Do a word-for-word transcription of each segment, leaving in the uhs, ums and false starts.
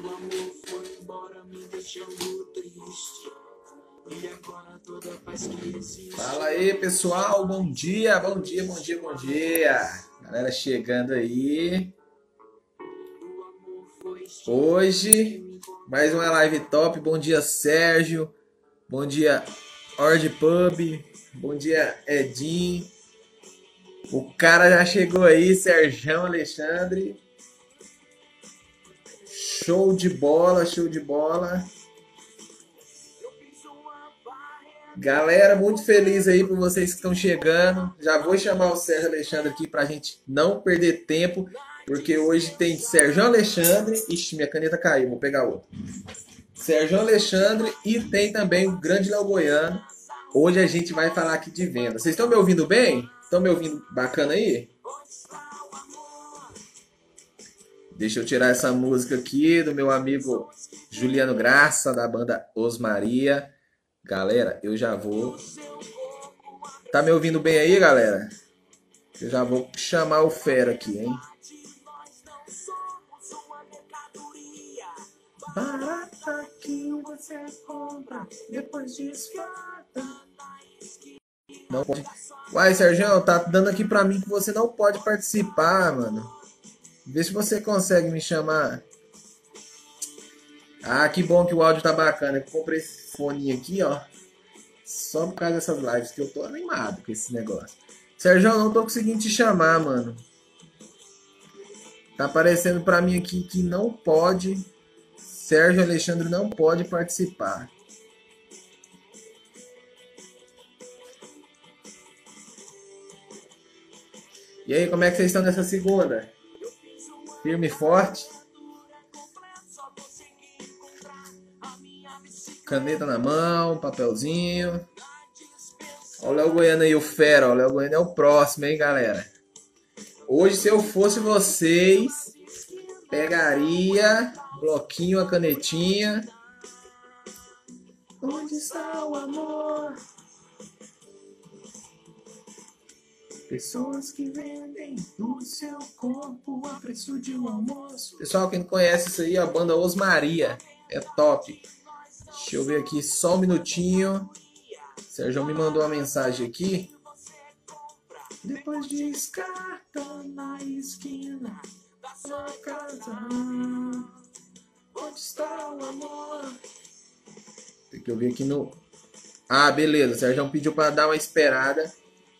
Fala aí, pessoal, bom dia, bom dia, bom dia, bom dia. Galera chegando aí. Hoje, mais uma live top. Bom dia, Sérgio. Bom dia, Ord Pub. Bom dia, Edinho. O cara já chegou aí, Sérgio Alexandre. Show de bola, show de bola. Galera, muito feliz aí por vocês que estão chegando. Já vou chamar o Sérgio Alexandre aqui pra gente não perder tempo, porque hoje tem Sérgio Alexandre. Ixi, minha caneta caiu, vou pegar outra. Sérgio Alexandre e tem também o grande Léo Goiano. Hoje a gente vai falar aqui de venda. Vocês estão me ouvindo bem? Estão me ouvindo bacana aí? Deixa eu tirar essa música aqui do meu amigo Juliano Graça, da banda Osmaria. Galera, eu já vou... Tá me ouvindo bem aí, galera? Eu já vou chamar o fera aqui, hein? Barata que você compra, depois desfata. Não pode... Uai, Sérgio, tá dando aqui pra mim que você não pode participar, mano. Vê se você consegue me chamar. Ah, que bom que o áudio tá bacana. Eu comprei esse fone aqui, ó. Só por causa dessas lives que eu tô animado com esse negócio. Sérgio, eu não tô conseguindo te chamar, mano. Tá aparecendo pra mim aqui que não pode. Sérgio Alexandre não pode participar. E aí, como é que vocês estão nessa segunda? Firme e forte? Caneta na mão, papelzinho. Olha o Léo Goiano aí, o fera. O Léo Goiano é o próximo, hein, galera? Hoje, se eu fosse vocês, pegaria bloquinho, a canetinha. Onde está o amor? Pessoas que vendem o seu corpo a preço de um almoço. Pessoal, quem não conhece isso aí, a banda Osmaria. É top. Deixa eu ver aqui só um minutinho. O Sérgio me mandou uma mensagem aqui. Depois descarta na esquina da sua casa. Onde está o amor? Tem que eu ver aqui no... Ah, beleza. O Sérgio pediu para dar uma esperada.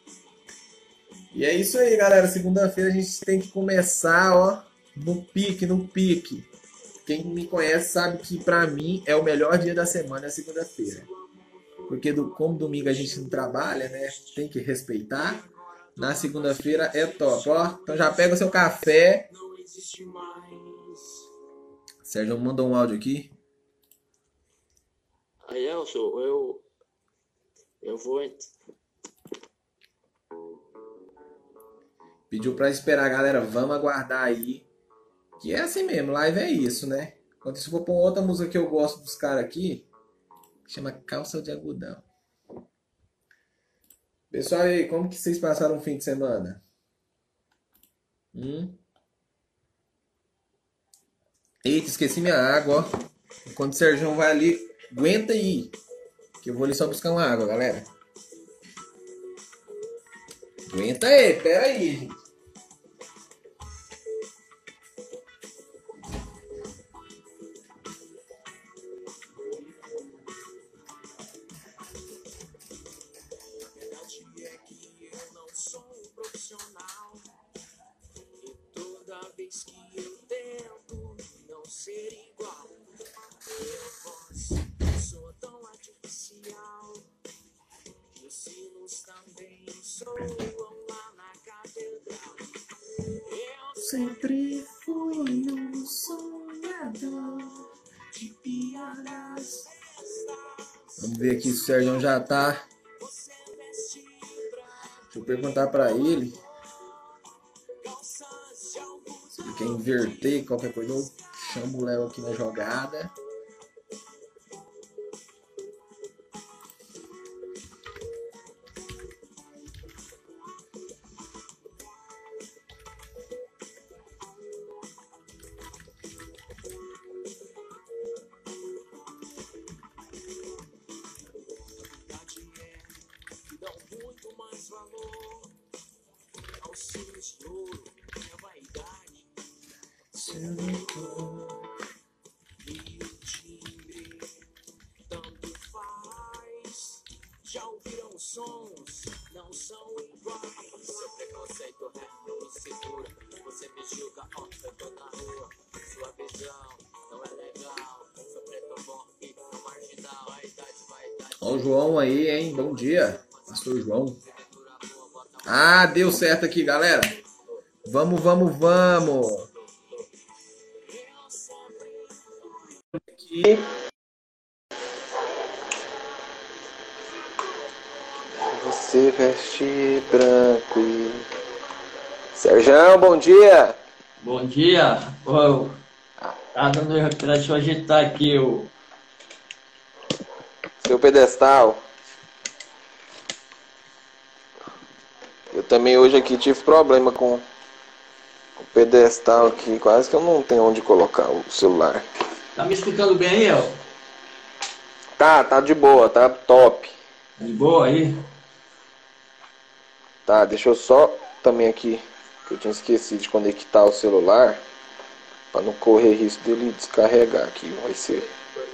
E é isso aí, galera. Segunda-feira a gente tem que começar, ó, no pique, no pique. Quem me conhece sabe que pra mim é o melhor dia da semana, é segunda-feira. Porque do, como domingo a gente não trabalha, né? Tem que respeitar. Na segunda-feira é top, ó. Então já pega o seu café. Sérgio mandou um áudio aqui. Aí, Elcio, eu... Eu vou... Pediu pra esperar, galera. Vamos aguardar aí. Que é assim mesmo, live é isso, né? Quando se for pôr outra música que eu gosto dos caras aqui, que chama Calça de Algodão. Pessoal, e aí, como que vocês passaram o fim de semana? Hum? Eita, esqueci minha água, ó. Enquanto o Sérgio vai ali, aguenta aí. Que eu vou ali só buscar uma água, galera. Aguenta aí, pera aí, gente. Sempre fui um sonhador de piadas. Vamos ver aqui se o Sérgio já tá. Deixa eu perguntar pra ele se ele quer inverter qualquer coisa. Eu chamo o Léo aqui na jogada. Já ouviram sons, não são iguais. Seu preconceito é não segura. Você me julga, ó, eu tô na rua. Sua visão não é legal. Sou preto bom e não marginal. A idade vai idade. Ó o João aí, hein? Bom dia, pastor João. Ah, deu certo aqui, galera. Vamos, vamos, vamos. Aqui. Você veste branco e... Serjão, bom dia! Bom dia! Ô, tá dando deixa eu agitar aqui o... Seu pedestal. Eu também hoje aqui tive problema com o pedestal aqui. Quase que eu não tenho onde colocar o celular. Tá me escutando bem aí, ó? Tá, tá de boa, tá top. De boa aí? Tá, deixa eu só também aqui, que eu tinha esquecido de conectar o celular, para não correr risco dele descarregar aqui, vai ser.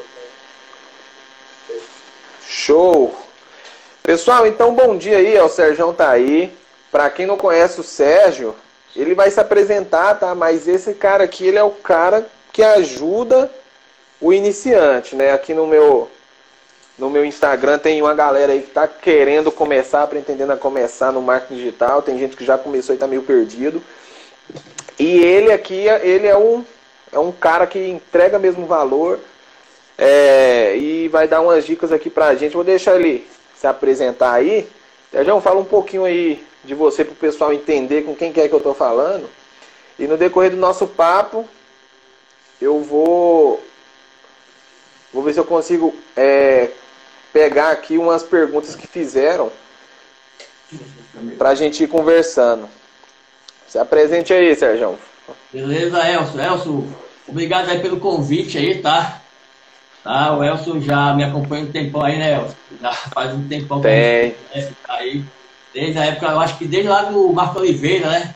Show! Pessoal, então bom dia aí, ó, o Serjão tá aí. Para quem não conhece o Sérgio, ele vai se apresentar, tá? Mas esse cara aqui, ele é o cara que ajuda o iniciante, né? Aqui no meu... No meu Instagram tem uma galera aí que tá querendo começar, pretendendo a começar no marketing digital. Tem gente que já começou e tá meio perdido. E ele aqui, ele é um, é um cara que entrega mesmo valor. É, e vai dar umas dicas aqui pra gente. Vou deixar ele se apresentar aí. Sérgio, fala um pouquinho aí de você pro pessoal entender com quem que é que eu tô falando. E no decorrer do nosso papo, eu vou... Vou ver se eu consigo... É, pegar aqui umas perguntas que fizeram pra gente ir conversando. Se apresente aí, Sérgio. Beleza, Elcio. Elcio, obrigado aí pelo convite aí, tá? Tá, o Elcio já me acompanha um tempão aí, né, Elcio? Já faz um tempão que a gente conhece, tá aí. Desde a época, eu acho que desde lá do Marco Oliveira, né?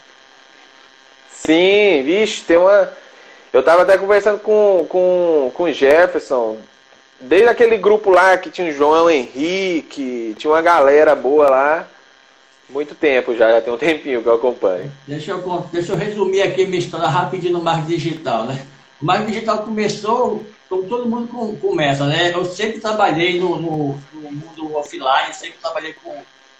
Sim, vixe, tem uma... Eu tava até conversando com, com, com o Jefferson. Desde aquele grupo lá que tinha o João Henrique, tinha uma galera boa lá. Muito tempo já, já tem um tempinho que eu acompanho. Deixa eu, deixa eu resumir aqui minha história rapidinho no marketing digital, né? O marketing digital começou, como todo mundo começa, né? Eu sempre trabalhei no, no, no mundo offline, sempre trabalhei com,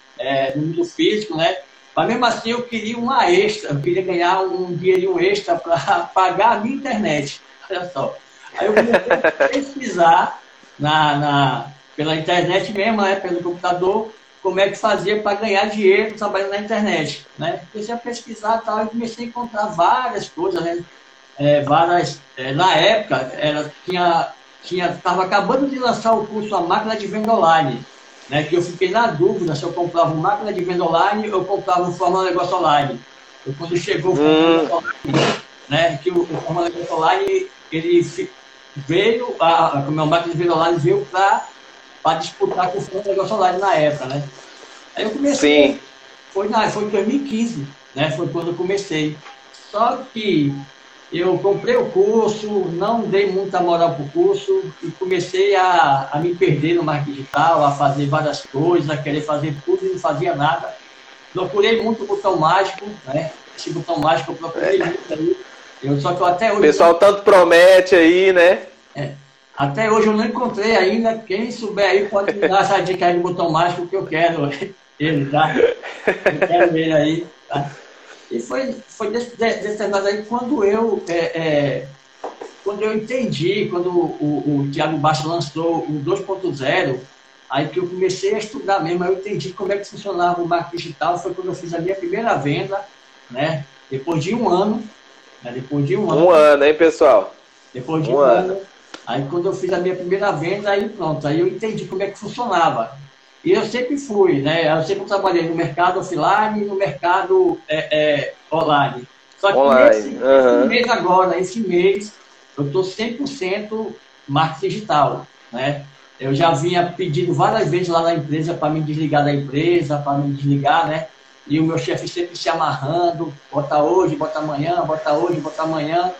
é, no mundo físico, né? Mas mesmo assim eu queria uma extra, eu queria ganhar um dinheirinho extra para pagar a minha internet. Olha só. Aí eu comecei a pesquisar Na, na, pela internet mesmo, né, pelo computador, como é que fazia para ganhar dinheiro trabalhando na internet, né? Comecei a pesquisar e tal, e comecei a encontrar várias coisas, né? É, várias, é, na época, era, tinha, tinha, estava acabando de lançar o curso A Máquina de Venda Online, né? Que eu fiquei na dúvida se eu comprava uma máquina de venda online ou eu comprava um Fórmula Negócio Online. E quando chegou o Fórmula Negócio Online, né, que o, o Fórmula Negócio Online, ele ficou veio, a, a, a minha máquina de venda online veio para disputar com o negócio online na época, né? Aí eu comecei, Sim. Foi, na, foi em dois mil e quinze, né? Foi quando eu comecei. Só que eu comprei o curso, não dei muita moral para o curso e comecei a, a me perder no marketing digital, a fazer várias coisas, a querer fazer tudo e não fazia nada. Procurei muito o botão mágico, né? Esse botão mágico eu procurei É. muito aí. Eu, só que eu até hoje... O pessoal tanto promete aí, né? É, até hoje eu não encontrei ainda. Quem souber aí pode me dar essa dica aí de botão mágico que eu quero ele, tá? Eu quero ele aí, tá? E foi, foi determinado aí quando eu, é, é, quando eu entendi, quando o, o, o Thiago Bastos lançou o dois ponto zero, aí que eu comecei a estudar mesmo, aí eu entendi como é que funcionava o marketing digital, foi quando eu fiz a minha primeira venda, né? Depois de um ano, né? Depois de um ano. Um ano, hein, pessoal? Depois de um um ano. ano. Aí quando eu fiz a minha primeira venda, aí pronto, aí eu entendi como é que funcionava. E eu sempre fui, né? Eu sempre trabalhei no mercado offline e no mercado é, é, online. Só que Online. Nesse, Uhum. esse mês agora, esse mês, eu estou cem por cento marketing digital, né? Eu já vinha pedindo várias vezes lá na empresa para me desligar da empresa, para me desligar, né? E o meu chefe sempre se amarrando, bota hoje, bota amanhã, bota hoje, bota amanhã.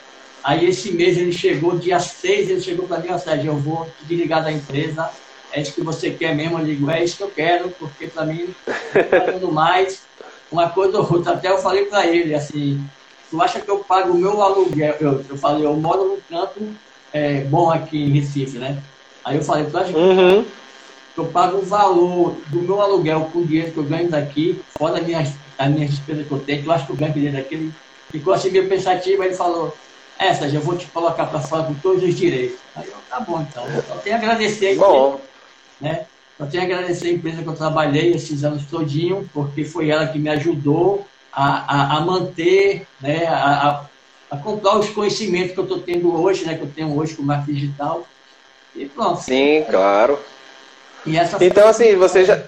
Aí esse mês ele chegou, dia seis, ele chegou para mim, ó, Sérgio, eu vou te desligar da empresa, é isso que você quer mesmo? Eu digo, é isso que eu quero, porque para mim, pagando mais, uma coisa ou outra. Até eu falei para ele, assim, tu acha que eu pago o meu aluguel? Eu, eu falei, eu moro num canto é, bom aqui em Recife, né? Aí eu falei, tu acha que Uhum. eu pago o valor do meu aluguel com o dinheiro que eu ganho daqui, fora as minhas, as minhas despesas que eu tenho, que eu acho que eu ganho dinheiro daqui? Ele ficou assim meio pensativo, aí ele falou, é, Sérgio, eu vou te colocar para fora com todos os direitos. Aí eu, tá bom, então. Só tenho a agradecer a empresa, Bom, né? Só tenho a agradecer a empresa que eu trabalhei esses anos todinho, porque foi ela que me ajudou a, a, a manter, né, a, a, a comprar os conhecimentos que eu estou tendo hoje, né, que eu tenho hoje com marketing digital. E pronto. sim, claro. E essa Então, foi- assim, você já,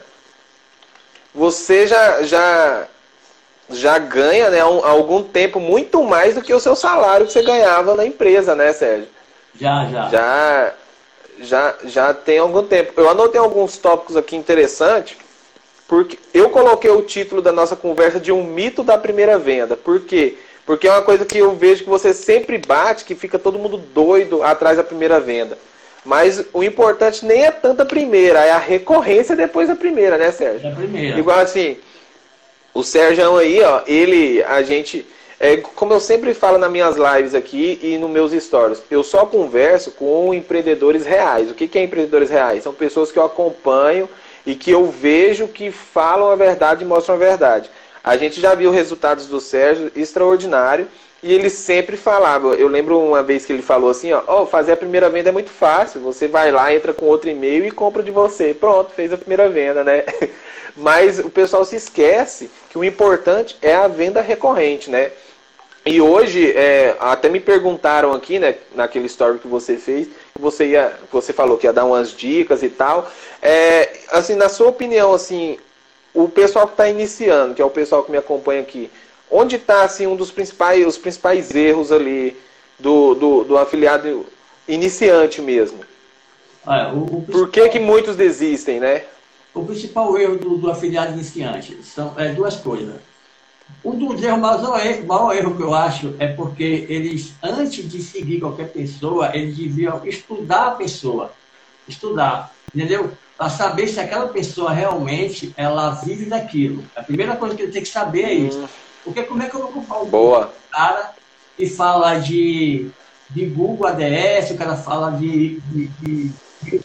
você já, já, já ganha, né, há um- há algum tempo muito mais do que o seu salário que você ganhava na empresa, né, Sérgio? Já, já. Já, já, já tem algum tempo. Eu anotei alguns tópicos aqui interessantes, porque eu coloquei o título da nossa conversa de um mito da primeira venda. Por quê? Porque é uma coisa que eu vejo que você sempre bate, que fica todo mundo doido atrás da primeira venda. Mas o importante nem é tanto a primeira, é a recorrência depois da primeira, né, Sérgio? É a primeira. Igual assim, o Sérgio aí, ó, ele, a gente, é, como eu sempre falo nas minhas lives aqui e nos meus stories, eu só converso com empreendedores reais. O que, que é empreendedores reais? São pessoas que eu acompanho e que eu vejo que falam a verdade e mostram a verdade. A gente já viu resultados do Sérgio extraordinário e ele sempre falava. Eu lembro uma vez que ele falou assim, ó, oh, fazer a primeira venda é muito fácil. Você vai lá, entra com outro e-mail e compra de você. Pronto, fez a primeira venda, né? Mas o pessoal se esquece que o importante é a venda recorrente, né? E hoje, é, até me perguntaram aqui, né, naquele story que você fez, que você, ia, você falou que ia dar umas dicas e tal. É, assim, na sua opinião, assim, o pessoal que está iniciando, que é o pessoal que me acompanha aqui, onde está assim, um dos principais, os principais erros ali do, do, do afiliado iniciante mesmo? Olha, o, o Por que, que muitos desistem, né? O principal erro do, do afiliado iniciante são é, duas coisas. Um dos erros, o maior erro, o maior erro que eu acho é porque eles, antes de seguir qualquer pessoa, eles deviam estudar a pessoa. Estudar, entendeu? Para saber se aquela pessoa realmente ela vive daquilo. A primeira coisa que ele tem que saber é isso. Porque como é que eu vou comprar um Boa. cara que fala de, de Google A D S, o cara fala de, de, de, de,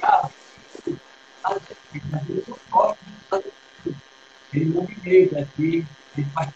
de ele movimenta aqui, ele faz.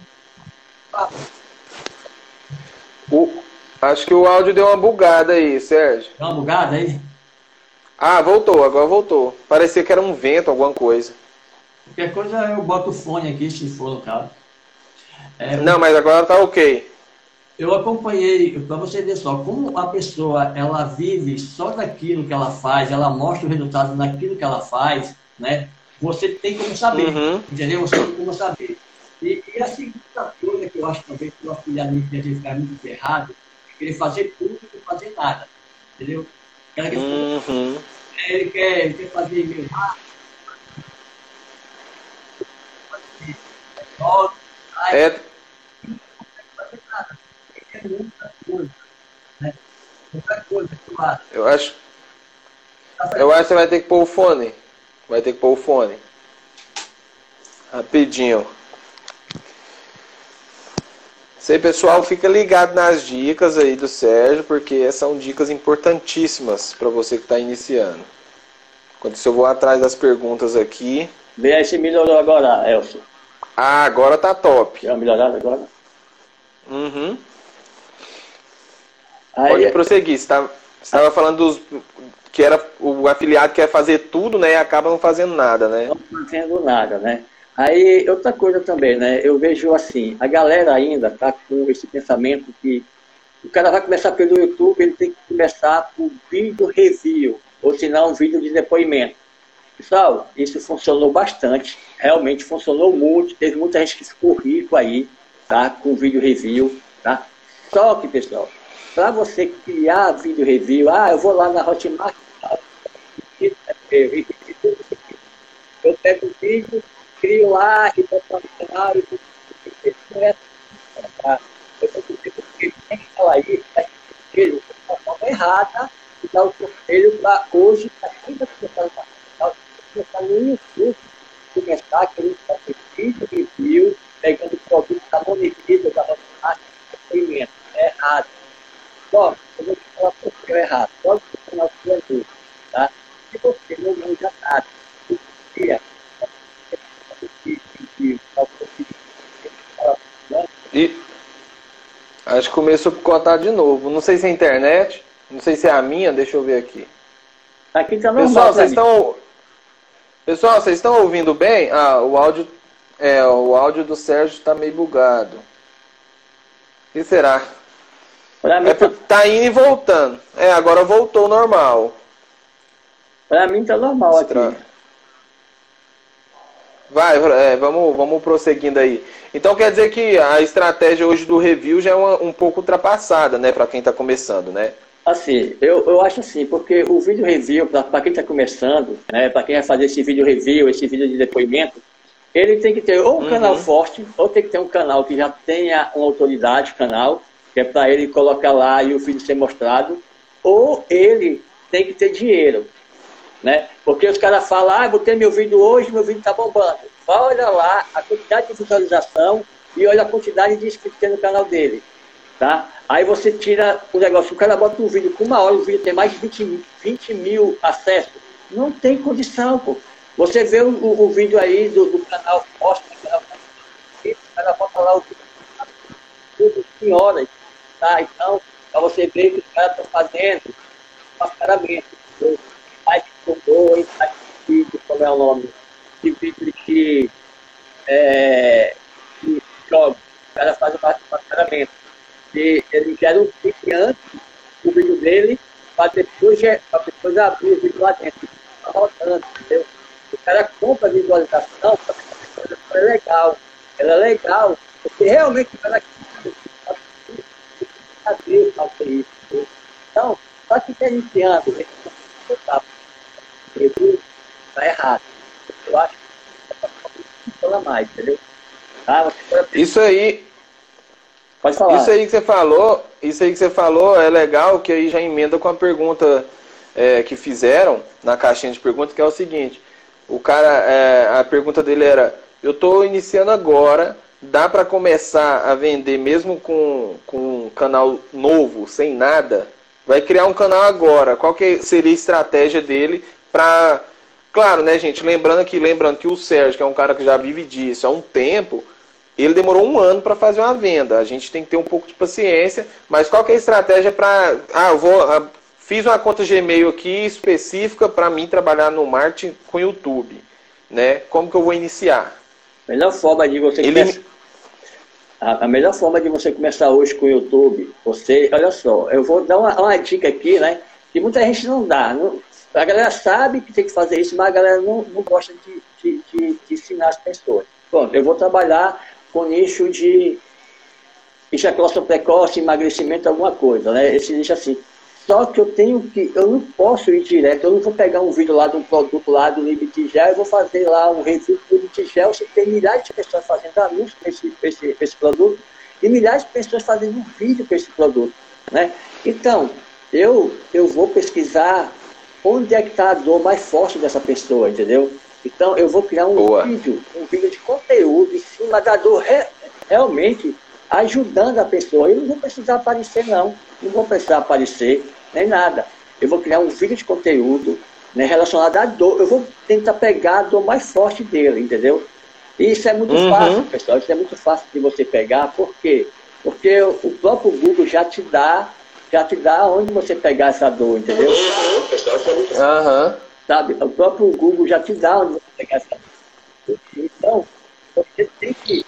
O, acho que o áudio deu uma bugada aí, Sérgio. Dá uma bugada aí? Ah, voltou, agora voltou. Parecia que era um vento, alguma coisa. Qualquer coisa eu boto o fone aqui, se for no caso. É, Não, mas agora tá ok. eu acompanhei, para você ver só, como a pessoa ela vive só daquilo que ela faz, ela mostra o resultado naquilo que ela faz, né? Você tem como saber, Uhum. entendeu? Você tem como saber. E, e a segunda coisa que eu acho talvez que o afiliado iniciante ficar muito errado é querer fazer tudo e não fazer nada, entendeu? Aquela questão, Uhum. ele, quer, ele quer fazer meio rápido, É, é muita coisa, né? Muita coisa que eu acho. eu acho. Eu acho que você vai ter que pôr o fone. Vai ter que pôr o fone. Rapidinho. Isso aí, pessoal, fica ligado nas dicas aí do Sérgio, porque são dicas importantíssimas para você que está iniciando. Enquanto isso, eu vou atrás das perguntas aqui. Vê aí se melhorou agora, Elcio. Ah, agora tá top. Já melhorado agora? Uhum. Aí, Pode prosseguir. Você estava falando dos, que era o afiliado quer fazer tudo, né? E acaba não fazendo nada, né? não fazendo nada, né? Aí, outra coisa também, né? Eu vejo assim, a galera ainda tá com esse pensamento que o cara vai começar pelo YouTube, ele tem que começar por vídeo review, ou se não, um vídeo de depoimento. Pessoal, isso funcionou bastante, realmente funcionou muito, teve muita gente que ficou rico aí, tá? Com vídeo review, tá? Só que, pessoal, para você criar vídeo review, ah, eu vou lá na Hotmart, eu pego o vídeo, crio lá, e boto no canal, e não é assim, tá? Eu tenho que ter Ele tem que falar isso, mas ele de uma forma errada e dar o conselho para hoje, para quem está começando a começar no YouTube, começar aquele vídeo review, pegando o produto da monetiza, da matemática, depoimento. É errado. Só, eu vou te falar por que é errado. Só que o canal do YouTube, tá? Se você não manja nada, o que é? E acho que começou a picotar de novo. Não sei se é a internet, não sei se é a minha, deixa eu ver aqui. Aqui tá normal. Pessoal, vocês estão Pessoal, vocês estão ouvindo bem? Ah, o áudio é, o áudio do Sérgio está meio bugado. O que será? Pra mim É tá... tá indo e voltando. É, agora voltou normal. Pra mim tá normal Estra... aqui. Vai, é, vamos, vamos prosseguindo aí. Então quer dizer que a estratégia hoje do review já é uma, um pouco ultrapassada, né, para quem está começando, né? Assim, eu, eu acho assim, porque o vídeo review, para quem está começando, né, para quem vai fazer esse vídeo review, esse vídeo de depoimento, ele tem que ter ou um uhum. canal forte, ou tem que ter um canal que já tenha uma autoridade, canal, que é para ele colocar lá e o vídeo ser mostrado, ou ele tem que ter dinheiro, né? Porque os caras falam, ah, vou ter meu vídeo hoje, meu vídeo está bombando. Olha lá a quantidade de visualização e olha a quantidade de inscritos que tem no canal dele, tá? Aí você tira o negócio, o cara bota um vídeo com uma hora, o vídeo tem mais de vinte mil acessos. Não tem condição, pô. Você vê o, o, o vídeo aí do, do canal Posta, o cara bota lá o vídeo em horas, tá? Então, para você ver que os caras estão fazendo mascaramento. Site que tomou, site de vídeo, como é o nome? De vídeo que, é, que joga. O cara faz o mascaramento. E ele gera um clique antes do vídeo dele, para depois, depois abrir o vídeo lá dentro. Está rodando, entendeu? O cara compra a visualização, porque é legal. Ela é legal, porque realmente o cara saber fazer isso. Então, só que está iniciando, ele está errado. Eu acho que não funciona mais, entendeu? Ah, você pode... Isso aí. Pode falar. Isso aí que você falou, isso aí que você falou é legal, que aí já emenda com a pergunta é, que fizeram na caixinha de perguntas, que é o seguinte: o cara, é, a pergunta dele era: eu estou iniciando agora, dá para começar a vender mesmo com, com um canal novo, sem nada? Vai criar um canal agora. Qual que seria a estratégia dele para... Claro, né, gente? Lembrando que, lembrando que o Sérgio, que é um cara que já vive disso há um tempo, ele demorou um ano para fazer uma venda. A gente tem que ter um pouco de paciência. Mas qual que é a estratégia para... Ah, eu vou... Ah, fiz uma conta Gmail aqui específica para mim trabalhar no marketing com YouTube, né? Como que eu vou iniciar? A melhor forma de você... Ele... Começar... A, a melhor forma de você começar hoje com o YouTube, você... Olha só, eu vou dar uma, uma dica aqui, né? Que muita gente não dá. Não, a galera sabe que tem que fazer isso, mas a galera não, não gosta de, de, de, de ensinar as pessoas. Pronto, eu vou trabalhar com nicho de ejaculação precoce, emagrecimento, alguma coisa, né? Esse nicho assim. Só que eu tenho que, eu não posso ir direto, eu não vou pegar um vídeo lá de um produto lá do Libitigel, eu vou fazer lá um review do Libitigel, você tem milhares de pessoas fazendo anúncio para esse, esse, esse produto, e milhares de pessoas fazendo um vídeo para esse produto, né? Então, eu, eu vou pesquisar onde é que está a dor mais forte dessa pessoa, entendeu? Então, eu vou criar um Boa. vídeo, um vídeo de conteúdo em cima da dor, re, realmente ajudando a pessoa. Eu não vou precisar aparecer, não. Não vou precisar aparecer, nem nada. Eu vou criar um vídeo de conteúdo, né, relacionado à dor. Eu vou tentar pegar a dor mais forte dele, entendeu? E isso é muito uhum. fácil, pessoal. Isso é muito fácil de você pegar. Por quê? Porque o próprio Google já te dá, já te dá onde você pegar essa dor, entendeu? Uhum. Pessoal, isso é muito fácil. Uhum. Sabe? O próprio Google já te dá onde você pegar essa dor. Então, você tem que,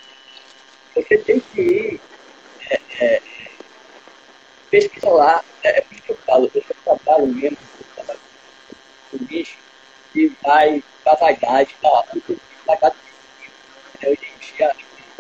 você tem que ir é, é, pesquisar lá. É por isso que eu falo, eu trabalho mesmo com bicho que vai para a vaidade, tá? Vai dar eu entendi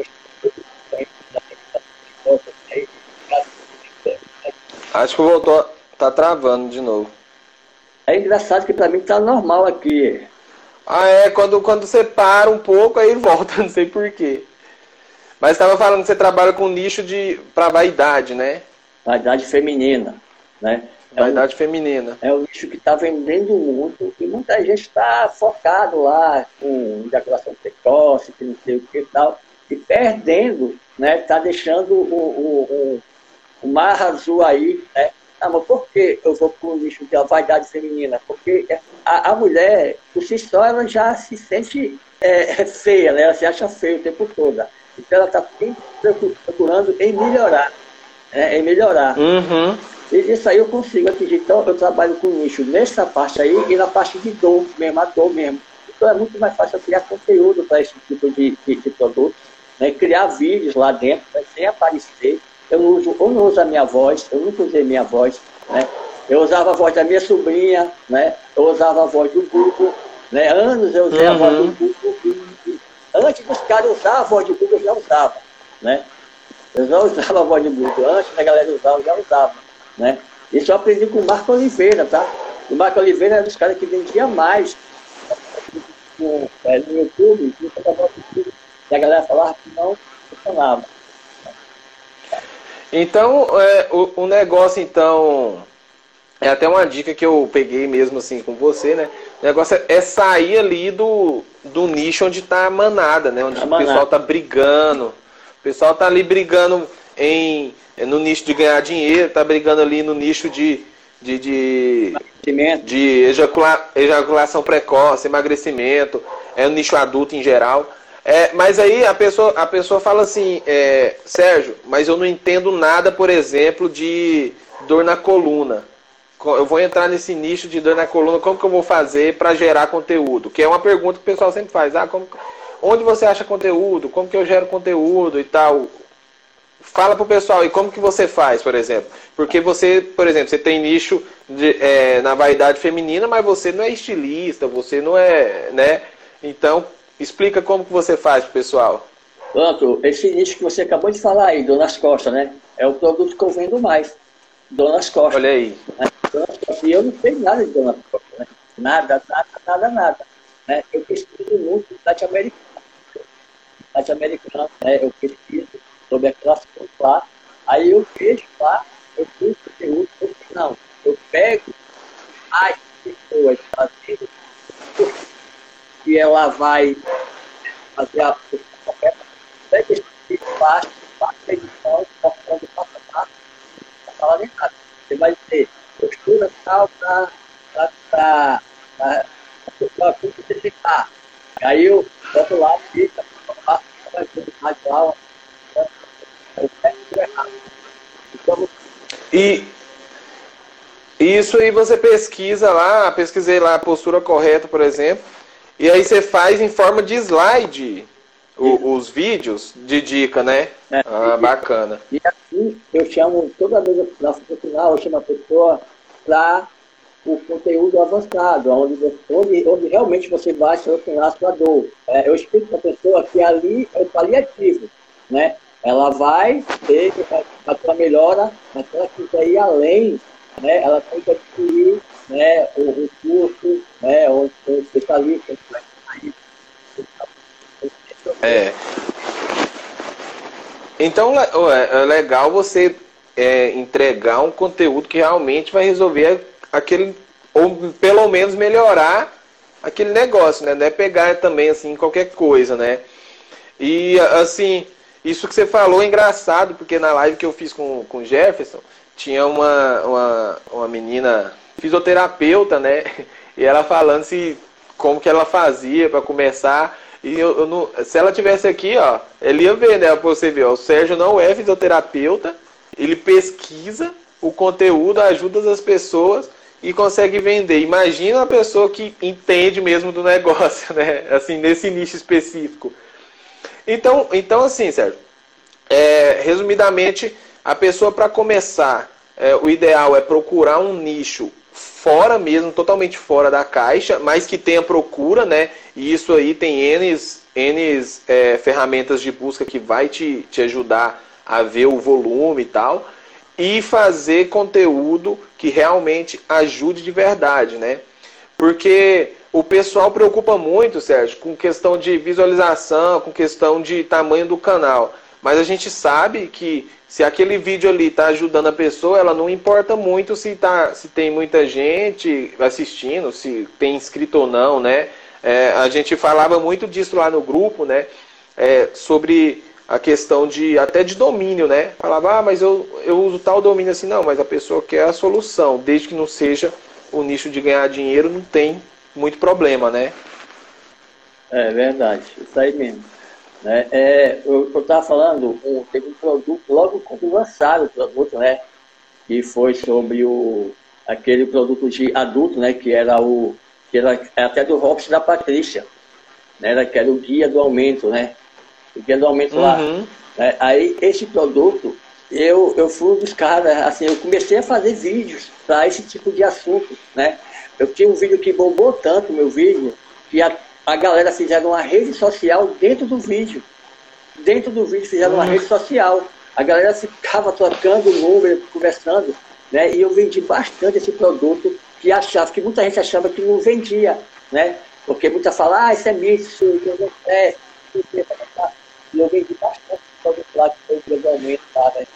Acho que voltou, tá travando de novo. É engraçado que pra mim tá normal aqui. Ah, é, quando, quando você para um pouco, aí volta, não sei porquê. Mas estava falando que você trabalha com nicho de para vaidade, né? Vaidade feminina, né? É Vaidade um, feminina. É um nicho que está vendendo muito e muita gente está focado lá com ejaculação precoce, que não sei o que e tal, e perdendo, né? Está deixando o, o, o, o mar azul aí, né? Ah, mas por que eu vou para o nicho de vaidade feminina? Porque a, a mulher, por si só, ela já se sente é, feia, né? Ela se acha feia o tempo todo. Então ela está procurando em melhorar, né? Em melhorar. Uhum. E isso aí eu consigo atingir. Então eu trabalho com nicho nessa parte aí e na parte de dor mesmo, a dor mesmo. Então é muito mais fácil eu criar conteúdo para esse tipo de, de, de produto, né? Criar vídeos lá dentro, né? Sem aparecer. Eu não uso, eu não uso a minha voz, eu nunca usei minha voz, né? Eu usava a voz da minha sobrinha, né? Eu usava a voz do Google, né? Anos eu usei uhum. a voz do Google. E, e, antes dos caras usar a voz do Google, eu já usava, né? Eu já usava a voz do Google. Antes da galera usar, eu já usava, né? Isso eu aprendi com o Marco Oliveira, tá? O Marco Oliveira era um dos caras que vendia mais no, no YouTube, e a galera falava que não funcionava. Então, é, o, o negócio, então, é até uma dica que eu peguei mesmo assim com você, né? O negócio é, é sair ali do, do nicho onde tá a manada, né? Onde a o manada. pessoal tá brigando. O pessoal tá ali brigando em, no nicho de ganhar dinheiro, tá brigando ali no nicho de, de, de, de ejacula, ejaculação precoce, emagrecimento, é o nicho adulto em geral. É, mas aí a pessoa, a pessoa fala assim, é, Sérgio, mas eu não entendo nada, por exemplo, de dor na coluna. Eu vou entrar nesse nicho de dor na coluna, como que eu vou fazer para gerar conteúdo? Que é uma pergunta que o pessoal sempre faz. Ah, como, onde você acha conteúdo? Como que eu gero conteúdo e tal? Fala pro pessoal, e como que você faz, por exemplo? Porque você, por exemplo, você tem nicho de, é, na vaidade feminina, mas você não é estilista, você não é, né? Então, explica como que você faz pro pessoal. Pronto, esse nicho que você acabou de falar aí, Dor nas Costas, né? É o produto que eu vendo mais. Dor nas Costas. Olha aí. Né? E eu não sei nada de Dor nas Costas, né? Nada, nada, nada, nada. Né? Eu pesquiso muito norte-americano. Norte-americano, né? Eu pesquiso sobre aquelas coisas lá. Aí eu vejo lá, eu fiz conteúdo, eu não. Eu pego as pessoas fazendo e ela vai fazer a pega esse passo, passa a edição, mostrando o passo a passo, não fala nem nada. Você vai ter postura tal para para para simplificar. Aí eu boto lá, fica, faço a radial, eu pego errado. Então, e isso aí você pesquisa lá, pesquisei lá a postura correta, por exemplo. E aí você faz em forma de slide o, os vídeos de dica, né? É, ah, e, bacana. E assim, eu chamo, toda vez na final, eu chamo a pessoa para o conteúdo avançado, onde, onde, onde realmente você vai solucionar a sua dor. É, eu explico para a pessoa que ali é o paliativo, né? Ela vai ter a sua melhora, mas se ela quiser ir além, né, ela tem que adquirir, né, o, o curso, né, o, o especialista. É. Então é legal você é, entregar um conteúdo que realmente vai resolver aquele, ou pelo menos melhorar aquele negócio, né? Não é pegar também assim qualquer coisa, né? E assim, isso que você falou é engraçado, porque na live que eu fiz com, com o Jefferson, tinha uma, uma, uma menina fisioterapeuta, né? E ela falando se, como que ela fazia para começar. E eu, eu não, se ela tivesse aqui, ó, ele ia ver, né? Pra você ver, ó, o Sérgio não é fisioterapeuta, ele pesquisa o conteúdo, ajuda as pessoas e consegue vender. Imagina uma pessoa que entende mesmo do negócio, né? Assim, nesse nicho específico. Então, então assim, Sérgio, é, resumidamente, a pessoa para começar, é, o ideal é procurar um nicho fora mesmo, totalmente fora da caixa, mas que tenha procura, né? E isso aí tem N, N é, ferramentas de busca que vai te, te ajudar a ver o volume e tal. E fazer conteúdo que realmente ajude de verdade, né? Porque o pessoal preocupa muito, Sérgio, com questão de visualização, com questão de tamanho do canal. mas a gente sabe que se aquele vídeo ali está ajudando a pessoa, ela não importa muito se, tá, se tem muita gente assistindo, se tem inscrito ou não, né? É, a gente falava muito disso lá no grupo, né? É, sobre a questão de até de domínio, né? Falava, ah, mas eu, eu uso tal domínio assim. Não, mas a pessoa quer a solução, desde que não seja o nicho de ganhar dinheiro, não tem muito problema, né? É verdade, isso aí mesmo. Né? É, eu estava falando, um, teve um produto, logo quando lançaram o produto, né? Que foi sobre o, aquele produto de adulto, né? Que era o, que era até do Robson da Patrícia, né? Era, que era o guia do aumento, né? O guia do aumento uhum. lá. Né? Aí esse produto, eu, eu fui um dos caras, assim, eu comecei a fazer vídeos para esse tipo de assunto, né? Eu tinha um vídeo que bombou tanto, meu vídeo, que a A galera fizeram uma rede social dentro do vídeo. Dentro do vídeo fizeram uma rede social. A galera ficava trocando número, conversando, né? E eu vendi bastante esse produto que achava, que muita gente achava que não vendia, né? Porque muita fala, ah, isso é mito, isso não é. E eu vendi bastante esse produto lá, que foi gradualmente, tá, né?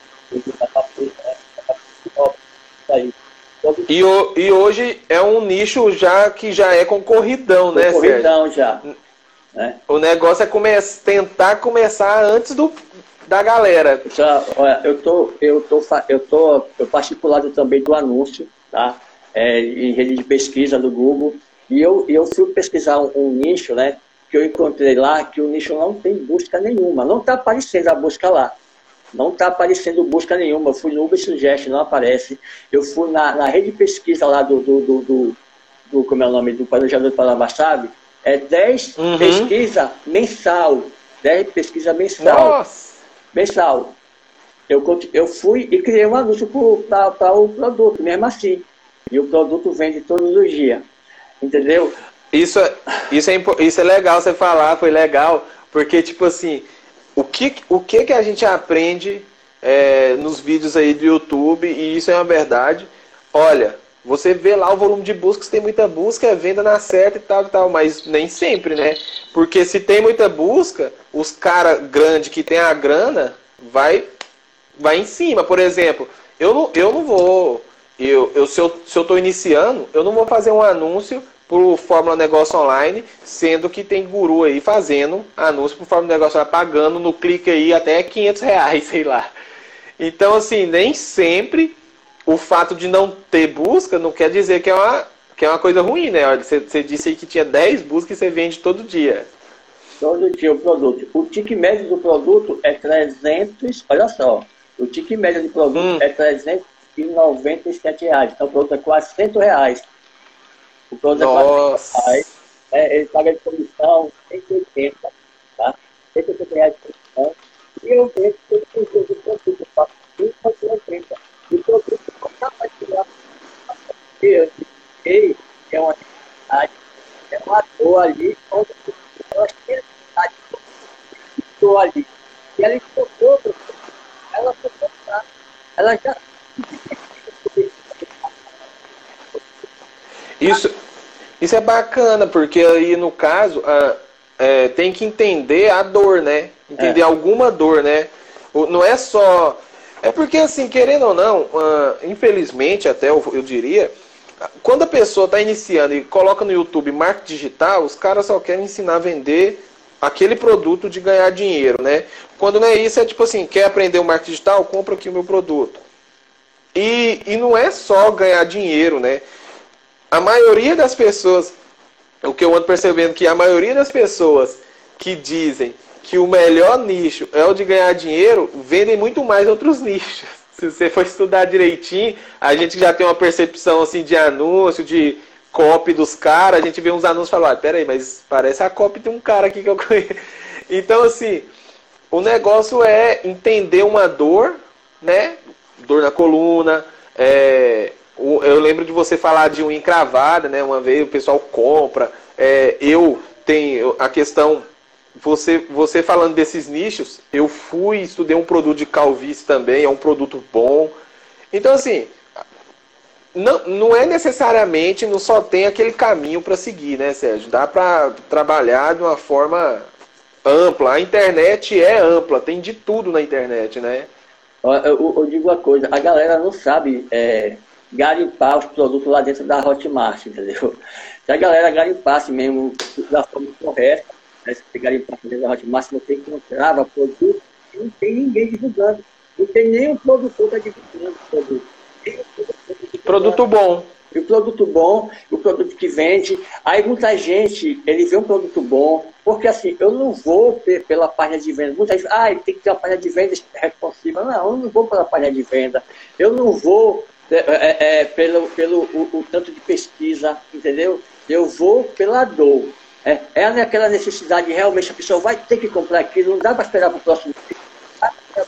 Isso aí. E, o, e hoje é um nicho já que já é concorridão, né, Sérgio? Concorridão já. Né? O negócio é come tentar começar antes do, da galera. Já, olha, eu tô, eu tô, eu tô, eu participado também do anúncio, tá? É, em rede de pesquisa do Google. E eu, eu fui pesquisar um, um nicho, né? Que eu encontrei lá que o nicho não tem busca nenhuma. Não está aparecendo a busca lá. Não está aparecendo busca nenhuma. Eu fui no Uber Suggest, não aparece. Eu fui na, na rede de pesquisa lá do, do, do, do, do como é o nome, do planejador de palavra-chave, é dez uhum. pesquisa mensal. dez pesquisa mensal. Nossa! Mensal. Eu, eu fui e criei um anúncio para o produto, mesmo assim. E o produto vende todos os dias. Entendeu? Isso, isso, é, isso é legal você falar, foi legal, porque, tipo assim, o que, o que, que a gente aprende é, nos vídeos aí do YouTube, e isso é uma verdade. Olha, você vê lá o volume de busca, se tem muita busca, é venda na certa e tal e tal, mas nem sempre, né? Porque se tem muita busca, os caras grandes que tem a grana, vai, vai em cima. Por exemplo, eu não, eu não vou, eu, eu, se eu se eu tô iniciando, eu não vou fazer um anúncio por Fórmula Negócio Online, sendo que tem guru aí fazendo anúncio por Fórmula Negócio Online, pagando no clique aí até quinhentos reais, sei lá. Então, assim, nem sempre o fato de não ter busca não quer dizer que é uma, que é uma coisa ruim, né? Você, você disse aí que tinha dez buscas e você vende todo dia. Todo dia o produto. O tique médio do produto é trezentos, olha só, o tique médio do produto hum. é trezentos e noventa e sete reais. Então o produto é quatrocentos reais. O produto Nossa. é quatrocentos reais. É, ele paga de comissão cento e oitenta, tá? cento e oitenta reais de comissão. E eu vendo que eu tenho o produto, eu faço cento e oitenta. E o produto não vai tirar. Eu fiquei, é uma necessidade, é uma dor ali, onde eu acho que é necessidade de dor ali. E ela encontrou, ela foi comprar. Ela já. Isso, isso é bacana, porque aí no caso a, é, tem que entender a dor, né? Entender é. alguma dor, né? O, não é só. É porque, assim, querendo ou não, uh, infelizmente, até eu, eu diria, quando a pessoa está iniciando e coloca no YouTube marketing digital, os caras só querem ensinar a vender aquele produto de ganhar dinheiro, né? Quando não é isso, é tipo assim, quer aprender o marketing digital? Compra aqui o meu produto. E, e não é só ganhar dinheiro, né? A maioria das pessoas, o que eu ando percebendo que a maioria das pessoas que dizem que o melhor nicho é o de ganhar dinheiro, vendem muito mais outros nichos. Se você for estudar direitinho, a gente já tem uma percepção assim de anúncio, de copy dos caras, a gente vê uns anúncios e fala, ah, peraí, mas parece a copy de um cara aqui que eu conheço. Então, assim, o negócio é entender uma dor, né? Dor na coluna, é... Eu lembro de você falar de unha encravada, né? Uma vez o pessoal compra. É, eu tenho a questão, você, você falando desses nichos, eu fui, estudei um produto de calvície também, é um produto bom. Então, assim, não, não é necessariamente, não só tem aquele caminho para seguir, né, Sérgio? Dá para trabalhar de uma forma ampla. A internet é ampla, tem de tudo na internet, né? Eu, eu, eu digo uma coisa, a galera não sabe é, garimpar os produtos lá dentro da Hotmart, entendeu? Se a galera garimpasse mesmo da forma correta, né, se você garimpar dentro da Hotmart, você encontrava produto e não tem ninguém divulgando. Não tem nenhum produtor que está divulgando o produto. Produto bom. E o produto bom, o produto que vende. Aí muita gente, ele vê um produto bom, porque assim, eu não vou ter pela página de venda. Muita gente, ah, tem que ter uma página de venda responsiva. Não, eu não vou pela página de venda. Eu não vou é, é, é, pelo, pelo o, o tanto de pesquisa, entendeu? Eu vou pela dor. É, é aquela necessidade, realmente, a pessoa vai ter que comprar aquilo, não dá para esperar para o próximo dia.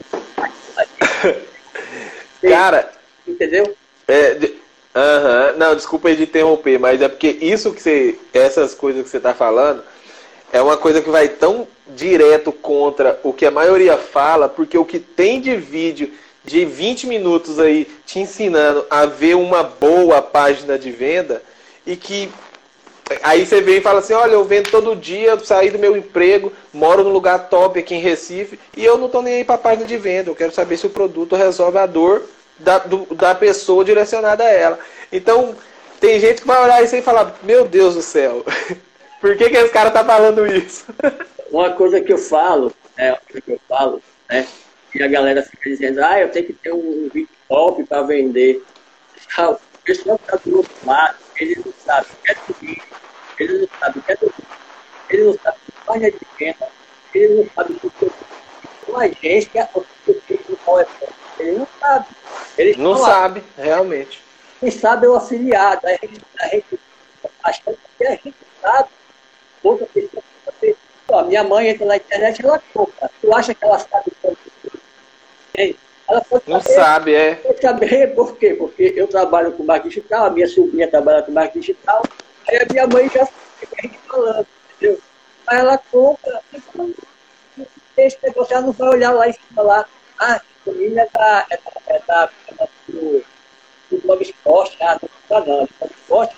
Cara, entendeu? É, de, uh-huh, não, desculpa aí de interromper, mas é porque isso que você, essas coisas que você está falando, é uma coisa que vai tão direto contra o que a maioria fala, porque o que tem de vídeo de vinte minutos aí te ensinando a ver uma boa página de venda, e que aí você vem e fala assim, olha, eu vendo todo dia, eu saí do meu emprego, moro num lugar top aqui em Recife, e eu não estou nem aí para a página de venda, eu quero saber se o produto resolve a dor Da, do, da pessoa direcionada a ela. Então, tem gente que vai olhar isso e falar, meu Deus do céu, por que que esse cara tá falando isso? Uma coisa que eu falo, é, uma coisa que eu falo, né, e a galera fica dizendo, ah, eu tenho que ter um vídeo top para vender. Ah, o pessoal que tá do outro lado, ele não sabe o que é tudo, ele não sabe o que é tudo, ele não sabe o que página de venda, ele não sabe o que é a gente que é o qual é ele não sabe. Eles não sabe, lá. Realmente. Quem sabe é o afiliado. A gente, a gente achando que a gente sabe. Outra pessoa. Ó, minha mãe entra na internet e ela compra. Tu acha que ela sabe quanto? Ela pode não saber, sabe, é. Pode saber por quê? Porque eu trabalho com marketing digital, a minha sobrinha trabalha com marketing digital, aí a minha mãe já sabe o que a gente falando, entendeu? Aí ela compra, esse negócio, ela não vai olhar lá e falar, ah, a menina é da, é da, é da, é da do, do blog esporte, ah, não está não, do blog esporte,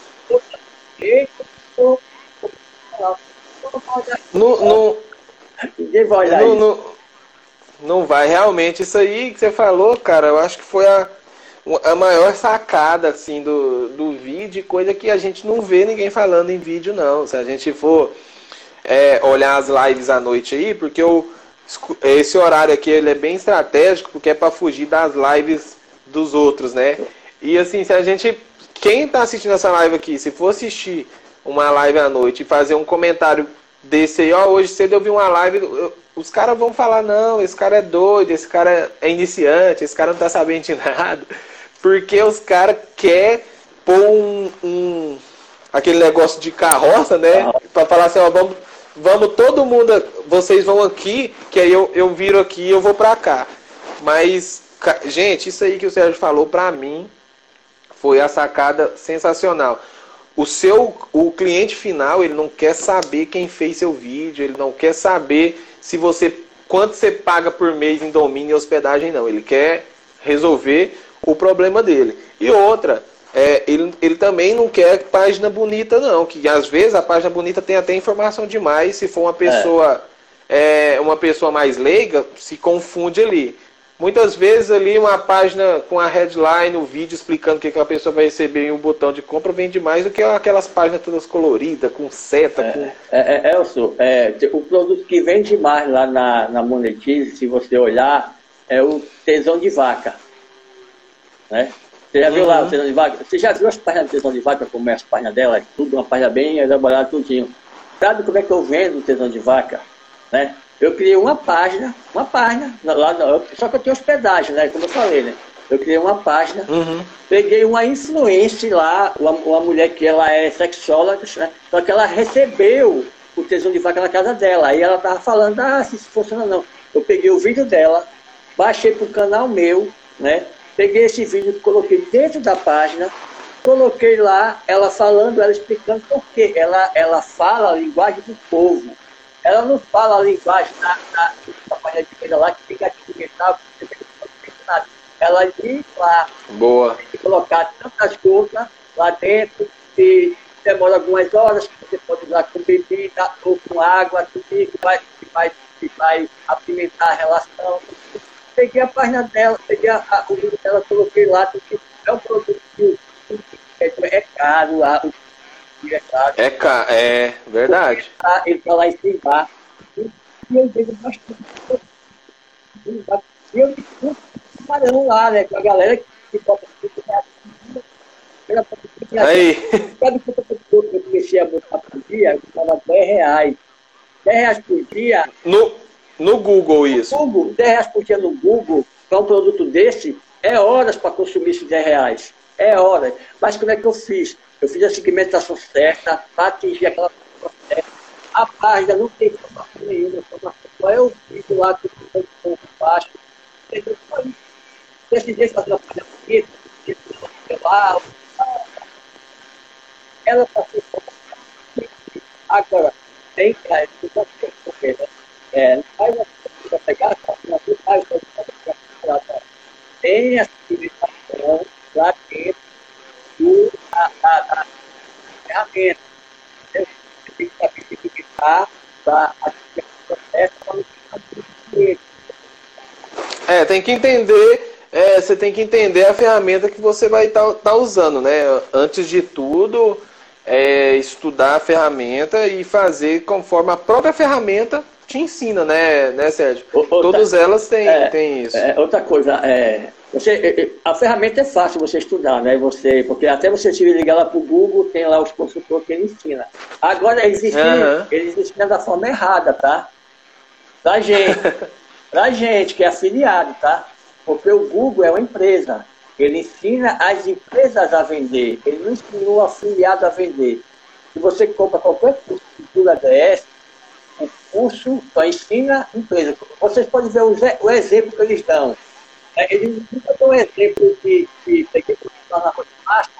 não, não, ninguém vai olhar não, isso. Não, não vai, realmente, isso aí que você falou, cara, eu acho que foi a, a maior sacada, assim, do, do vídeo, coisa que a gente não vê ninguém falando em vídeo, não. Se a gente for é, olhar as lives à noite aí, porque eu esse horário aqui ele é bem estratégico, porque é para fugir das lives dos outros, né? E assim, se a gente, quem está assistindo essa live aqui, se for assistir uma live à noite e fazer um comentário desse aí, ó, hoje cedo eu vi uma live, eu, os caras vão falar, não, esse cara é doido, esse cara é iniciante, esse cara não tá sabendo de nada, porque os caras querem pôr um, um, aquele negócio de carroça, né? Para falar assim, ó, vamos Vamos todo mundo, vocês vão aqui, que aí eu, eu viro aqui e eu vou pra cá. Mas, gente, isso aí que o Sérgio falou pra mim foi a sacada sensacional. O seu, o cliente final, ele não quer saber quem fez seu vídeo, ele não quer saber se você, quanto você paga por mês em domínio e hospedagem, não. Ele quer resolver o problema dele. E outra, É, ele, ele também não quer página bonita, não. Que às vezes a página bonita tem até informação demais. Se for uma pessoa, é. É, uma pessoa mais leiga, se confunde ali. Muitas vezes ali uma página com a headline, o vídeo explicando o que, que a pessoa vai receber em um botão de compra vende mais do que aquelas páginas todas coloridas, com seta. É, com... é, é, Elcio, é, o produto que vende mais lá na, na Monetize, se você olhar, é o tesão de vaca, né? Você já viu uhum. lá o tesão de vaca? Você já viu as páginas do tesão de vaca, como é as páginas dela? É tudo uma página bem elaborada, tudinho. Sabe como é que eu vendo o tesão de vaca? Né? Eu criei uma página, uma página, lá, só que eu tenho hospedagem, né? Como eu falei, né? Eu criei uma página, uhum. peguei uma influencer lá, uma, uma mulher que ela é sexóloga, né? Só que ela recebeu o tesão de vaca na casa dela. Aí ela tava falando, ah, se isso funciona não. Eu peguei o vídeo dela, baixei pro canal meu, né? Peguei esse vídeo, coloquei dentro da página, coloquei lá, ela falando, ela explicando por quê. Ela, ela fala a linguagem do povo. Ela não fala a linguagem da, da, da página de venda lá, que fica aqui mental, que fica nada. Ela diz lá, boa. Tem que colocar tantas coisas lá dentro, e demora algumas horas, que você pode usar com bebida ou com água, tudo que vai, que vai, que vai apimentar a relação. Peguei a página dela, peguei a, a, o livro dela, coloquei lá, porque é um produto que é caro lá, é caro. É, ca... é verdade. Ele está lá em cima. E eu vejo bastante. E eu discuto com o camarão lá, né? Com a galera que bota cinco reais. Aí. Sabe quanto eu comecei a botar por dia? Eu botava dez reais. dez reais por dia. No, no Google, isso. No Google, dez reais por dia no Google, para um produto desse, é horas para consumir esses dez reais. É horas. Mas como é que eu fiz? Eu fiz a segmentação certa para atingir aquela pessoa certa. A página não tem informação nenhuma, informação só é o vídeo lá que eu estou baixo. Entendeu? Decidei fazer uma página bonita, lá, ela passou agora tem que a educação porque é, não faz a pessoa pegar a página do pai tem a civilização lá dentro do, da, da, da ferramenta. Você tem que saber se limitar para a processo para não ficar. É, tem que entender, é, você tem que entender a ferramenta que você vai estar tá, tá usando, né? Antes de tudo, é, estudar a ferramenta e fazer conforme a própria ferramenta te ensina, né, né Sérgio? Outra, Todas elas têm, é, têm isso. É, outra coisa, é, você, a ferramenta é fácil você estudar, né? Você, porque até você se ligar lá para o Google, tem lá os consultores que ele ensina. Agora, eles ensinam, uhum. eles ensinam da forma errada, tá? Pra gente, pra gente que é afiliado, tá? Porque o Google é uma empresa. Ele ensina as empresas a vender. Ele não ensina o afiliado a vender. Se você compra qualquer curso de Google A D S, o curso só ensina a empresa. Vocês podem ver o, o exemplo que eles dão. É, eles nunca dão um exemplo de que peguei para lá na Hotmart.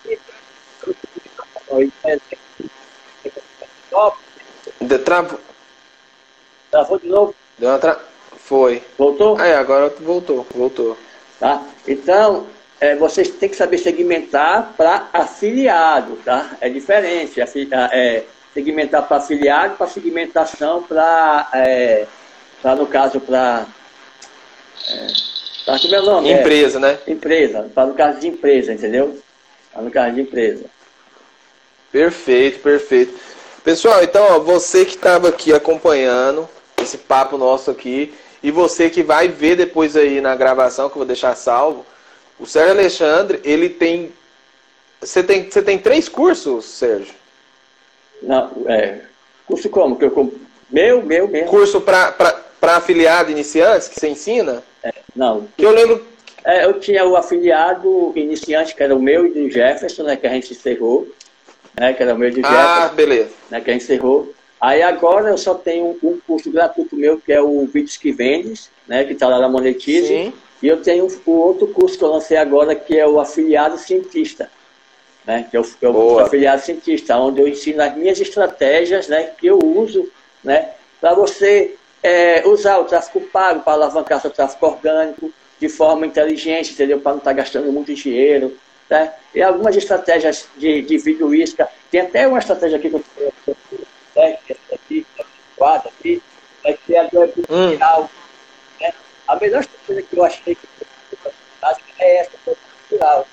De travo. Travou de novo? Deu uma tra... Foi. Voltou? Aí, agora voltou, voltou. Tá? Então, é, vocês têm que saber segmentar para afiliado, tá? É diferente. É, segmentar para afiliado, para segmentação para, é, no caso, para... É, para como é o nome? Empresa, é, né? Empresa, para no caso de empresa, entendeu? Para no caso de empresa. Perfeito, perfeito. Pessoal, então, ó, você que estava aqui acompanhando esse papo nosso aqui, e você que vai ver depois aí na gravação, que eu vou deixar salvo, o Sérgio Alexandre, ele tem... Você tem, você tem três cursos, Sérgio? Não, é... Curso como? Que eu, meu, meu, meu. Curso para afiliado iniciantes, que você ensina? É, não. Que eu lembro... É, eu tinha o afiliado iniciante, que era o meu e do Jefferson, né, que a gente encerrou. Né, que era o meu e do Jefferson. Ah, beleza. Né, que a gente encerrou. Aí agora eu só tenho um curso gratuito meu, que é o Vídeos que Vendes, né, que está lá na Monetize. Sim. E eu tenho o outro curso que eu lancei agora, que é o Afiliado Cientista. Né, que é o, que é o Afiliado Cientista, onde eu ensino as minhas estratégias, né, que eu uso, né, para você é, usar o tráfego pago para alavancar seu tráfego orgânico de forma inteligente, entendeu? Para não estar gastando muito dinheiro. Né? E algumas estratégias de, de vídeo isca. Tem até uma estratégia aqui que eu aqui, quadro aqui, vai ser a do viral. Hum. Né? A melhor coisa que eu achei que é essa, viral.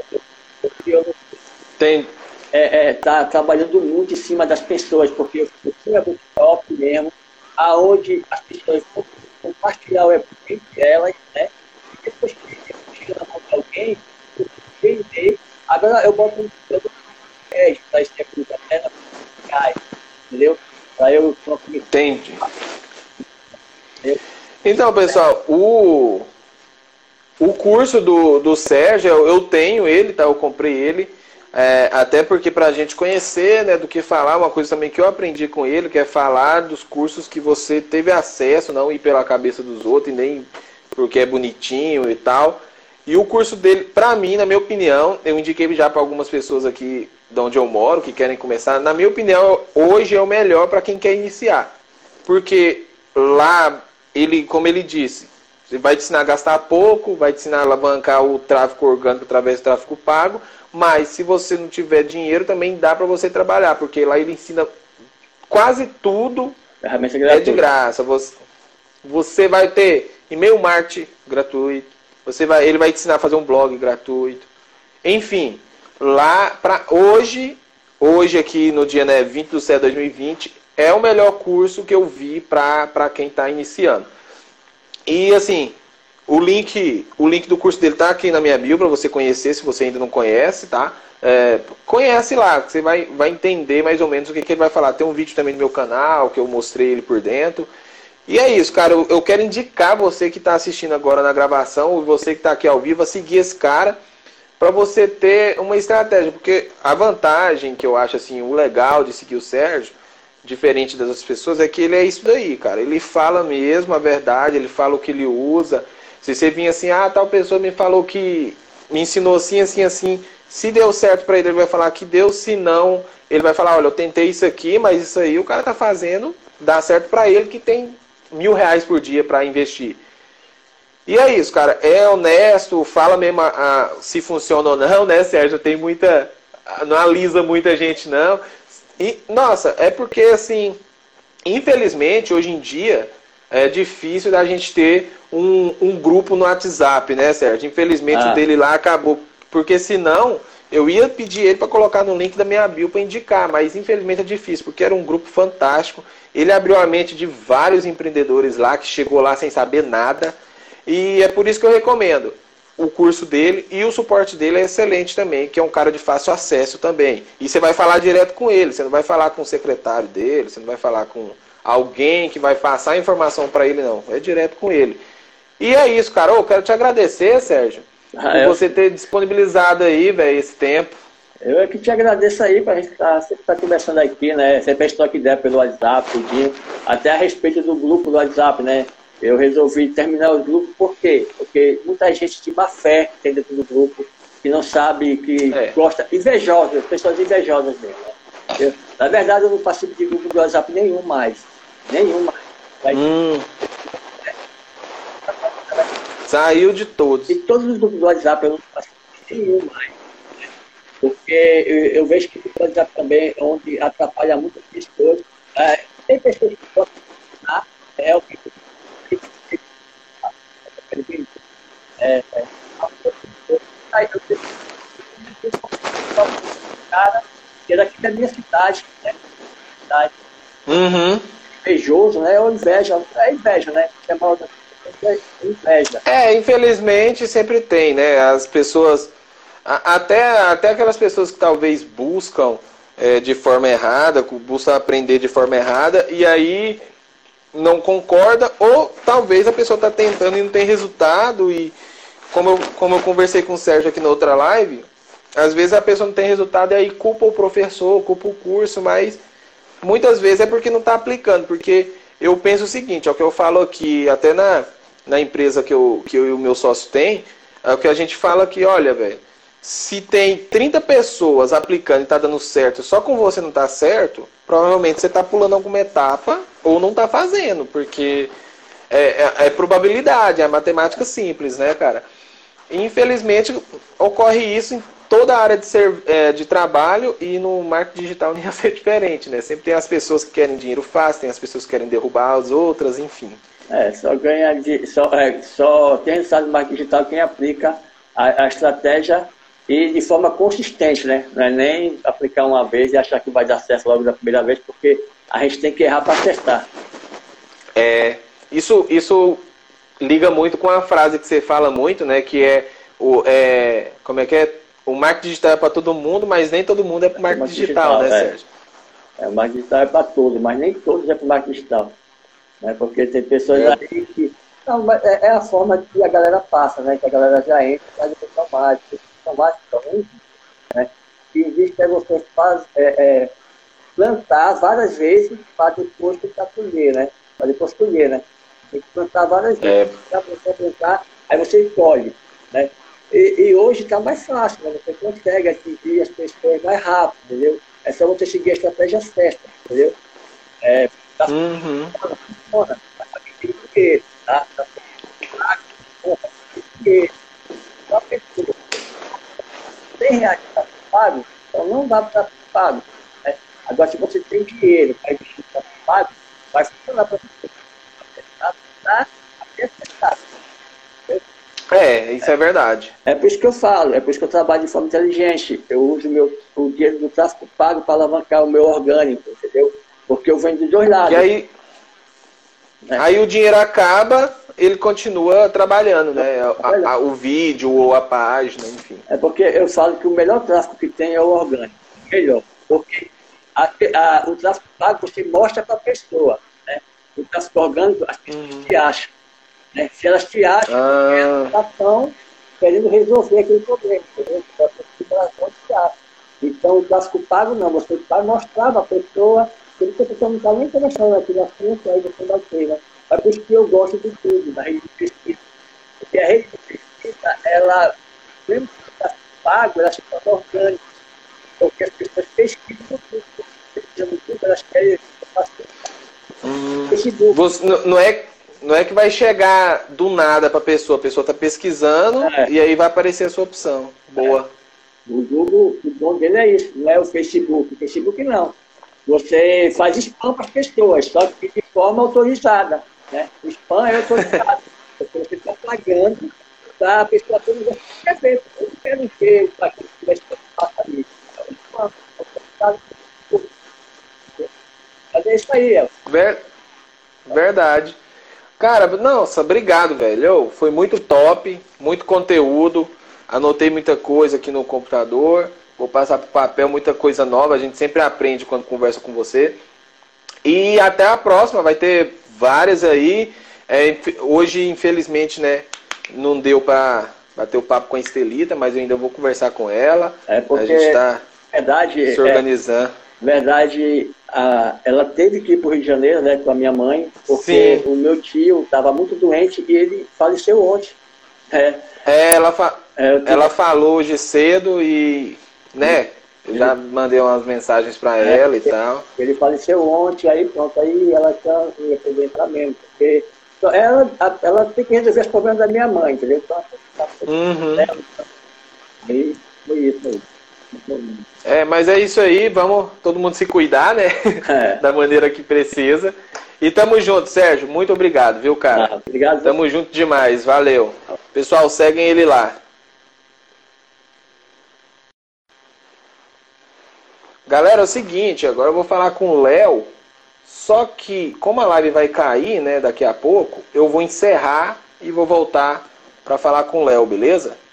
Tem. É, é, tá trabalhando muito em cima das pessoas, porque eu fui a muito top mesmo, aonde as pessoas vão compartilhar o e-book entre elas, né? E depois que chega na mão de alguém, eu vender. Agora eu boto um teste para esse tempo da tela, entendeu? Aí eu Entendi. Então, pessoal, o, o curso do, do Sérgio, eu, eu tenho ele, tá? Eu comprei ele, é, até porque pra gente conhecer, né, do que falar, uma coisa também que eu aprendi com ele, que é falar dos cursos que você teve acesso, não ir pela cabeça dos outros, e nem porque é bonitinho e tal. E o curso dele, pra mim, na minha opinião, eu indiquei já para algumas pessoas aqui de onde eu moro, que querem começar, na minha opinião, hoje é o melhor para quem quer iniciar. Porque lá, ele, como ele disse, Ele vai te ensinar a gastar pouco, vai te ensinar a alavancar o tráfego orgânico através do tráfego pago, mas se você não tiver dinheiro, também dá para você trabalhar, porque lá ele ensina quase tudo, é de graça. Você, você vai ter e-mail marketing gratuito, você vai, ele vai te ensinar a fazer um blog gratuito. Enfim, lá para hoje, hoje aqui no dia, né, vinte de setembro de dois mil e vinte, é o melhor curso que eu vi para quem está iniciando. E assim, o link, o link do curso dele tá aqui na minha bio para você conhecer, se você ainda não conhece, tá? É, conhece lá, que você vai, vai entender mais ou menos o que, que ele vai falar. Tem um vídeo também no meu canal, que eu mostrei ele por dentro. E é isso, cara, eu, eu quero indicar você que está assistindo agora na gravação, e você que está aqui ao vivo, a seguir esse cara, para você ter uma estratégia. Porque a vantagem que eu acho, assim, o legal de seguir o Sérgio, diferente das outras pessoas, é que ele é isso daí, cara. Ele fala mesmo a verdade, ele fala o que ele usa. Se você vir assim, ah, tal pessoa me falou que me ensinou assim, assim, assim, se deu certo para ele, ele vai falar que deu, se não, ele vai falar, olha, eu tentei isso aqui, mas isso aí o cara tá fazendo, dá certo para ele que tem mil reais por dia para investir. E é isso, cara, é honesto, fala mesmo a, a, se funciona ou não, né, Sérgio? Tem muita, não alisa muita gente, não. E, nossa, é porque, assim, infelizmente, hoje em dia, é difícil da gente ter um, um grupo no WhatsApp, né, Sérgio? Infelizmente, ah. o dele lá acabou. Porque, senão, eu ia pedir ele para colocar no link da minha bio para indicar, mas, infelizmente, é difícil, porque era um grupo fantástico. Ele abriu a mente de vários empreendedores lá, que chegou lá sem saber nada. E é por isso que eu recomendo o curso dele, e o suporte dele é excelente também, que é um cara de fácil acesso também. E você vai falar direto com ele, você não vai falar com o secretário dele, você não vai falar com alguém que vai passar a informação para ele, não. É direto com ele. E é isso, cara. Eu quero te agradecer, Sérgio, ah, por eu... você ter disponibilizado aí, velho, esse tempo. Eu é que te agradeço aí, para a gente estar tá, sempre tá conversando aqui, né? Sempre a gente troca ideia pelo WhatsApp, tudinho, até a respeito do grupo do WhatsApp, né? Eu resolvi terminar o grupo, por quê? Porque muita gente de má fé tem dentro do grupo, que não sabe, que é. gosta, invejosas, pessoas invejosas mesmo. Né? Eu, na verdade, eu não participo de grupo do WhatsApp nenhum mais. Nenhum mais. Mas, hum. Saiu de todos. E todos os grupos do WhatsApp eu não participo de nenhum mais. Né? Porque eu, eu vejo que o grupo do WhatsApp também é onde atrapalha muitas pessoas. É, tem pessoas que gostam de ensinar, é o que É, é. Aí eu tenho cara, que é daqui da minha cidade, né? Cidade. Uhum. Invejoso, né? Ou inveja, é inveja, né? É mal da inveja. É, infelizmente sempre tem, né? As pessoas, até, até aquelas pessoas que talvez buscam é, de forma errada, buscam aprender de forma errada, e aí não concorda, ou talvez a pessoa está tentando e não tem resultado, e como eu, como eu conversei com o Sérgio aqui na outra live, às vezes a pessoa não tem resultado e aí culpa o professor, culpa o curso, mas muitas vezes é porque não está aplicando, porque eu penso o seguinte, é o que eu falo aqui, até na, na empresa que eu, que eu e o meu sócio tem, é o que a gente fala aqui, olha, velho, se tem trinta pessoas aplicando e está dando certo, só com você não está certo, provavelmente você está pulando alguma etapa ou não está fazendo, porque é, é, é probabilidade, é matemática simples, né, cara? E, infelizmente, ocorre isso em toda a área de, ser, é, de trabalho, e no marketing digital não ia ser diferente, né? Sempre tem as pessoas que querem dinheiro fácil, tem as pessoas que querem derrubar as outras, enfim. É, só ganha de, só, é, só tem resultado no marketing digital quem aplica a, a estratégia e de forma consistente, né? Não é nem aplicar uma vez e achar que vai dar certo logo da primeira vez, porque a gente tem que errar para acertar. É, isso, isso liga muito com a frase que você fala muito, né? Que é, o, é como é que é? O marketing digital é para todo mundo, mas nem todo mundo é para o marketing digital, digital, né, Sérgio? É, o marketing digital é para todos, mas nem todos é para o marketing digital. Né? Porque tem pessoas é. aí que... Não, é, é a forma que a galera passa, né? Que a galera já entra e faz o automático. Automático, né? E existe é você faz, é, é, plantar várias vezes para depois tentar colher, né? Para depois colher, né? Tem que plantar várias vezes para você plantar, aí você colhe, né? E, e hoje está mais fácil, né? Você consegue atingir as pessoas mais rápido, entendeu? É só você seguir a estratégia certa, entendeu? É, tá, uhum. tá, tá, tá, tá, dinheiro. Uma pessoa cem reais de tráfego pago, então não dá para tráfego pago. Né? Agora, se você tem dinheiro para investir em tráfego pago, vai funcionar para você. Tá? Acertar. É, isso é verdade. É por isso que eu falo, é por isso que eu trabalho de forma inteligente. Eu uso meu, o dinheiro do tráfego pago para alavancar o meu orgânico, entendeu? Porque eu venho dos dois lados. E aí, né? aí o dinheiro acaba, ele continua trabalhando, né? A, a, o vídeo ou a página, enfim. É porque eu falo que o melhor tráfego que tem é o orgânico. Melhor. Porque a, a, o tráfego pago você mostra para a pessoa. Né? O tráfego orgânico, as pessoas uhum. te acham. Né? Se elas te acham, ah. elas estão querendo resolver aquele problema. Entendeu? Então, o tráfego pago não. Você vai mostrar para a pessoa que a pessoa não está nem interessada naquele assunto, aí você vai ter. Né? É por isso que eu gosto de tudo, da rede de pesquisa. Porque a rede de pesquisa, ela, mesmo que o tráfego pago, ela se torna orgânica. Porque as pessoas pesquisam tudo. Pesquisam tudo, elas querem fazer. Hum, você, não é Não é que vai chegar do nada para a pessoa, a pessoa está pesquisando é. e aí vai aparecer a sua opção. Boa. É. O Google, o bom dele é isso, não é o Facebook. O Facebook não. Você faz spam para as pessoas, só que de forma autorizada. Né? O spam é autorizado. Você está pagando para a pessoa toda quer ver. Eu não quero ver para que tivesse passado isso. Então, mas é isso aí, Elcio. Ver... Verdade. Cara, nossa, obrigado, velho. Foi muito top, muito conteúdo. Anotei muita coisa aqui no computador. Vou passar para o papel, muita coisa nova. A gente sempre aprende quando conversa com você. E até a próxima, vai ter várias aí. É, hoje, infelizmente, né, não deu para bater o papo com a Estelita, mas eu ainda vou conversar com ela. É porque, a gente está se organizando. É... verdade, a, ela teve que ir para o Rio de Janeiro, né, com a minha mãe, porque Sim. o meu tio estava muito doente e ele faleceu ontem. É, é ela, fa é, ela falou hoje cedo e, né, eu já mandei umas mensagens para é, ela e tal. Ele faleceu ontem, aí pronto, aí ela tá, ia poder entrar mesmo, porque ela, ela tem que resolver os problemas da minha mãe, entendeu? Então, tá, uhum. né? Aí foi isso aí. É, mas é isso aí, vamos todo mundo se cuidar, né? É. Da maneira que precisa. E tamo junto, Sérgio. Muito obrigado, viu, cara? Ah, obrigado. Tamo junto demais, valeu. Pessoal, seguem ele lá. Galera, é o seguinte, agora eu vou falar com o Léo. Só que, como a live vai cair, né, daqui a pouco, eu vou encerrar e vou voltar para falar com o Léo, beleza?